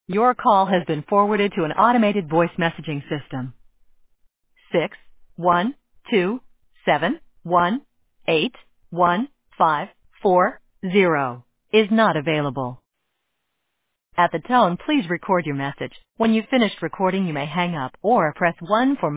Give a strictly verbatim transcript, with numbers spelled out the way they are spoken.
Your call has been forwarded to an automated voice messaging system. Six one two seven one eight one five four zero is not available. At the tone, please record your message. When you've finished recording, you may hang up or press one for